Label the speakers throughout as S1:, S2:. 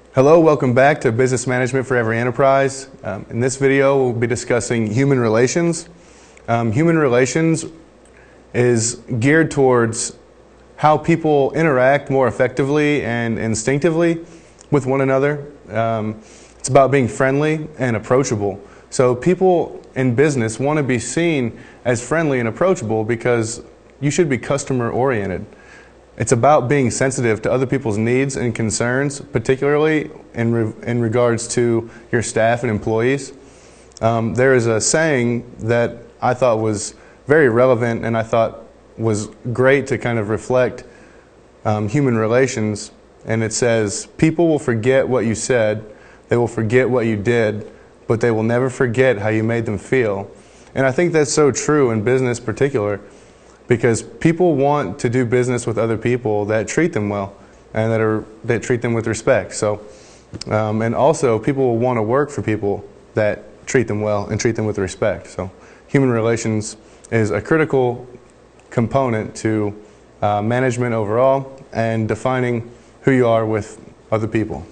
S1: Hello, welcome back to Business Management for Every Enterprise. In this video, we'll be discussing human relations. Human relations is geared towards how people interact more effectively and instinctively with one another. It's about being friendly and approachable. So people in business want to be seen as friendly and approachable because you should be customer oriented. It's about being sensitive to other people's needs and concerns, particularly in regards to your staff and employees. There is a saying that I thought was very relevant and I thought was great to kind of reflect human relations. And it says, people will forget what you said, they will forget what you did, but they will never forget how you made them feel. And I think that's so true in business in particular, because people want to do business with other people that treat them well and that treat them with respect. So, and also people will want to work for people that treat them well and treat them with respect. So human relations is a critical component to management overall and defining who you are with other people.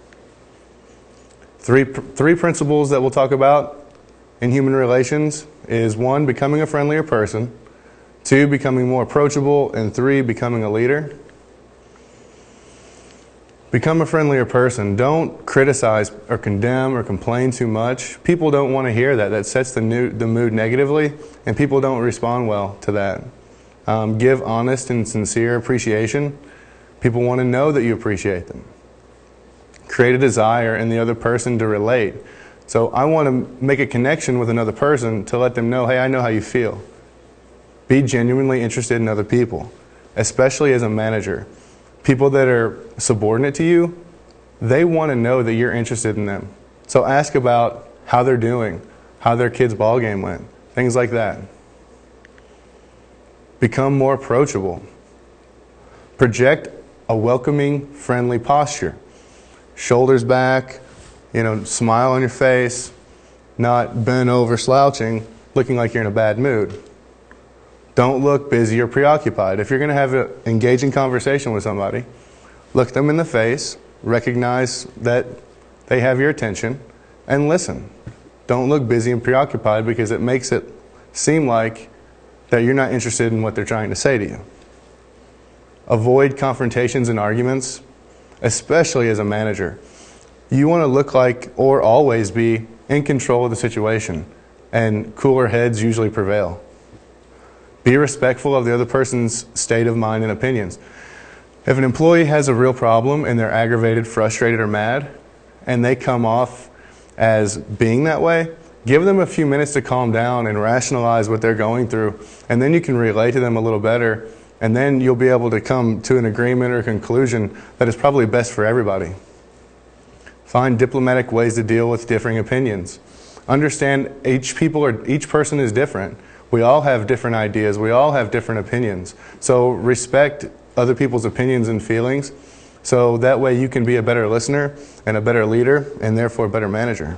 S1: Three principles that we'll talk about in human relations is 1, becoming a friendlier person, 2, becoming more approachable, and 3, becoming a leader. Become a friendlier person. Don't criticize or condemn or complain too much. People don't want to hear that. That sets the mood negatively, and people don't respond well to that. Give honest and sincere appreciation. People want to know that you appreciate them. Create a desire in the other person to relate. So I want to make a connection with another person to let them know, hey, I know how you feel. Be genuinely interested in other people, especially as a manager. People that are subordinate to you, they want to know that you're interested in them. So ask about how they're doing, how their kid's ball game went, things like that. Become more approachable. Project a welcoming, friendly posture. Shoulders back, smile on your face, not bent over slouching, looking like you're in a bad mood. Don't look busy or preoccupied. If you're going to have an engaging conversation with somebody, look them in the face, recognize that they have your attention, and listen. Don't look busy and preoccupied because it makes it seem like that you're not interested in what they're trying to say to you. Avoid confrontations and arguments, especially as a manager. You want to look like or always be in control of the situation, and cooler heads usually prevail. Be respectful of the other person's state of mind and opinions. If an employee has a real problem and they're aggravated, frustrated, or mad, and they come off as being that way, give them a few minutes to calm down and rationalize what they're going through, and then you can relate to them a little better, and then you'll be able to come to an agreement or conclusion that is probably best for everybody. Find diplomatic ways to deal with differing opinions. Understand each person is different. We all have different ideas. We all have different opinions. So respect other people's opinions and feelings so that way you can be a better listener and a better leader and therefore a better manager.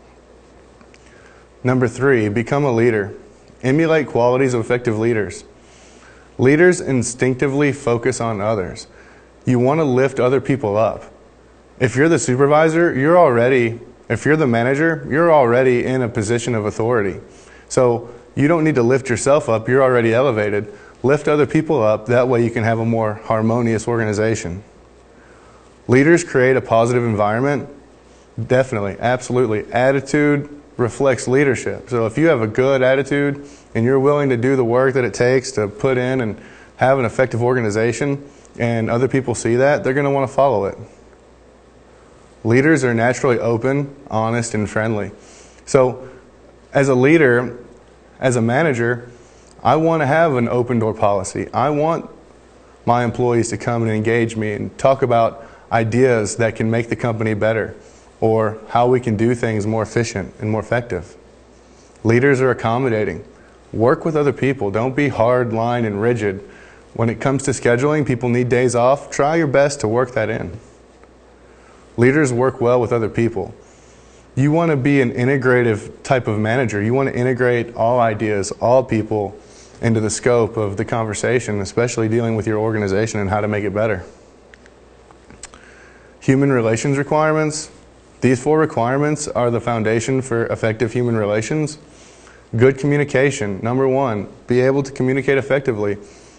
S1: Number 3, become a leader. Emulate qualities of effective leaders. Leaders instinctively focus on others. You want to lift other people up. If you're the supervisor, if you're the manager, you're already in a position of authority. So you don't need to lift yourself up, you're already elevated. Lift other people up, that way you can have a more harmonious organization. Leaders create a positive environment. Definitely, absolutely. Attitude reflects leadership. So if you have a good attitude and you're willing to do the work that it takes to put in and have an effective organization, and other people see that, they're going to want to follow it. Leaders are naturally open, honest, and friendly. So as a leader, as a manager, I want to have an open door policy. I want my employees to come and engage me and talk about ideas that can make the company better or how we can do things more efficient and more effective. Leaders are accommodating. Work with other people. Don't be hard-lined and rigid. When it comes to scheduling, people need days off. Try your best to work that in. Leaders work well with other people. You want to be an integrative type of manager. You want to integrate all ideas, all people into the scope of the conversation, especially dealing with your organization and how to make it better. Human relations requirements. These 4 requirements are the foundation for effective human relations. Good communication. Number 1, be able to communicate effectively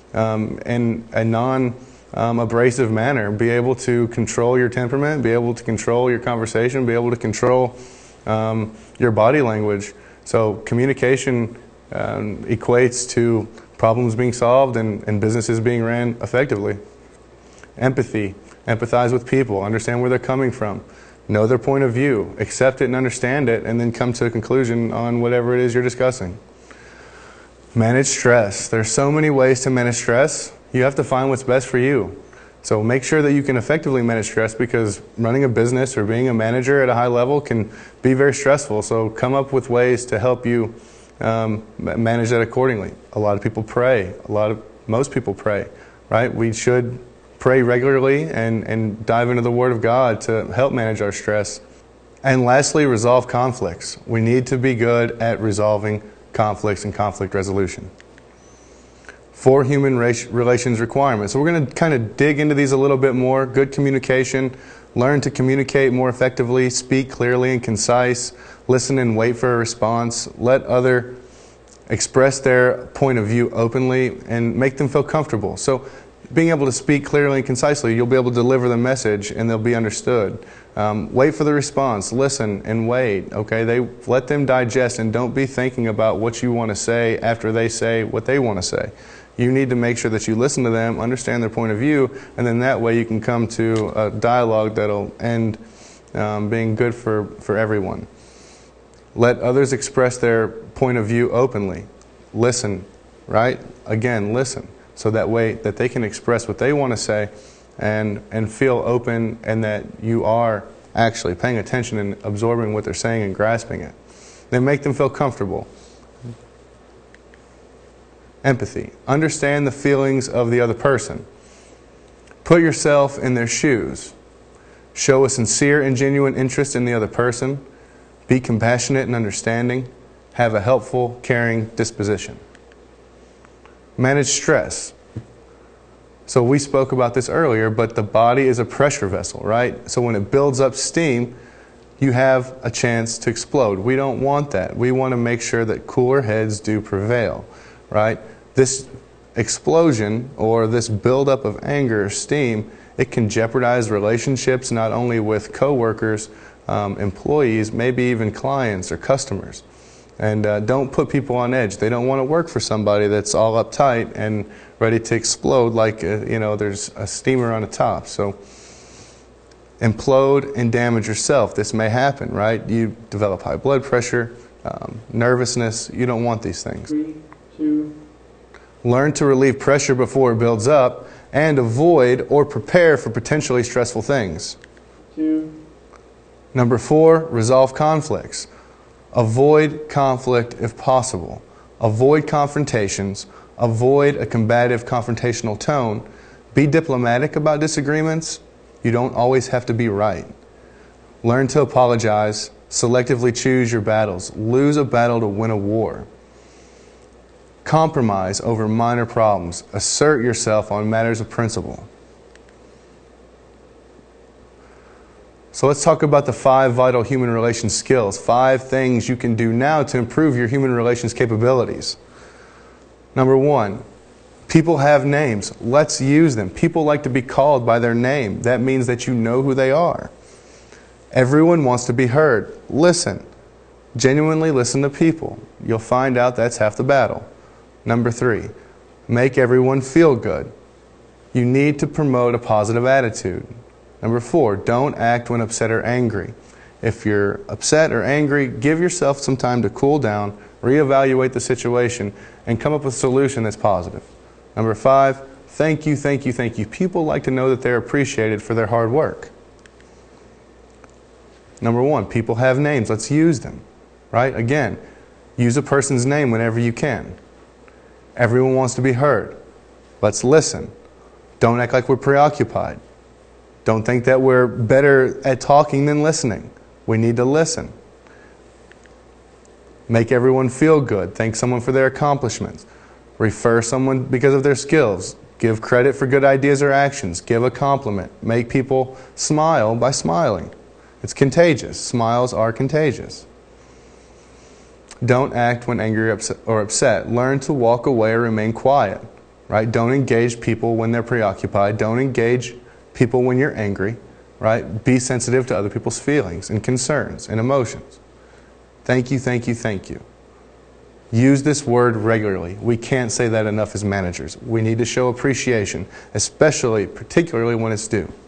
S1: in a non-abrasive manner. Be able to control your temperament, be able to control your conversation, be able to control your body language. So communication equates to problems being solved and businesses being ran effectively. Empathy. Empathize with people. Understand where they're coming from. Know their point of view. Accept it and understand it, and then come to a conclusion on whatever it is you're discussing. Manage stress. There's so many ways to manage stress. You have to find what's best for you. So make sure that you can effectively manage stress, because running a business or being a manager at a high level can be very stressful. So come up with ways to help you manage that accordingly. A lot of people pray. Most people pray, right? We should pray regularly and dive into the Word of God to help manage our stress. And lastly, resolve conflicts. We need to be good at resolving conflicts and conflict resolution. 4 human relations requirements. So we're going to kind of dig into these a little bit more. Good communication. Learn to communicate more effectively. Speak clearly and concise. Listen and wait for a response. Let others express their point of view openly and make them feel comfortable. So being able to speak clearly and concisely, you'll be able to deliver the message and they'll be understood. Wait for the response. Listen and wait. Okay, let them digest, and don't be thinking about what you want to say after they say what they want to say. You need to make sure that you listen to them, understand their point of view, and then that way you can come to a dialogue that'll end being good for everyone. Let others express their point of view openly. Listen, right? Again, listen. So that way that they can express what they want to say and feel open, and that you are actually paying attention and absorbing what they're saying and grasping it. Then make them feel comfortable. Empathy. Understand the feelings of the other person. Put yourself in their shoes. Show a sincere and genuine interest in the other person. Be compassionate and understanding. Have a helpful, caring disposition. Manage stress. So we spoke about this earlier, but the body is a pressure vessel, right? So when it builds up steam, you have a chance to explode. We don't want that. We want to make sure that cooler heads do prevail, right? This explosion or this buildup of anger or steam, it can jeopardize relationships not only with coworkers, employees, maybe even clients or customers. And don't put people on edge. They don't want to work for somebody that's all uptight and ready to explode like, there's a steamer on the top. So implode and damage yourself. This may happen, right? You develop high blood pressure, nervousness. You don't want these things.
S2: 3, 2.
S1: Learn to relieve pressure before it builds up, and avoid or prepare for potentially stressful things.
S2: 2.
S1: Number 4, resolve conflicts. Avoid conflict if possible. Avoid confrontations. Avoid a combative, confrontational tone. Be diplomatic about disagreements. You don't always have to be right. Learn to apologize. Selectively choose your battles. Lose a battle to win a war. Compromise over minor problems. Assert yourself on matters of principle. So let's talk about the 5 vital human relations skills. 5 things you can do now to improve your human relations capabilities. Number 1, people have names. Let's use them. People like to be called by their name. That means that you know who they are. Everyone wants to be heard. Listen. Genuinely listen to people. You'll find out that's half the battle. Number 3, make everyone feel good. You need to promote a positive attitude. Number 4, don't act when upset or angry. If you're upset or angry, give yourself some time to cool down, reevaluate the situation, and come up with a solution that's positive. Number 5, thank you, thank you, thank you. People like to know that they're appreciated for their hard work. Number 1, people have names. Let's use them, right? Again, use a person's name whenever you can. Everyone wants to be heard. Let's listen. Don't act like we're preoccupied. Don't think that we're better at talking than listening. We need to listen. Make everyone feel good. Thank someone for their accomplishments. Refer someone because of their skills. Give credit for good ideas or actions. Give a compliment. Make people smile by smiling. It's contagious. Smiles are contagious. Don't act when angry or upset. Learn to walk away or remain quiet. Right? Don't engage people when they're preoccupied. Don't engage people when you're angry. Right? Be sensitive to other people's feelings and concerns and emotions. Thank you, thank you, thank you. Use this word regularly. We can't say that enough as managers. We need to show appreciation, particularly when it's due.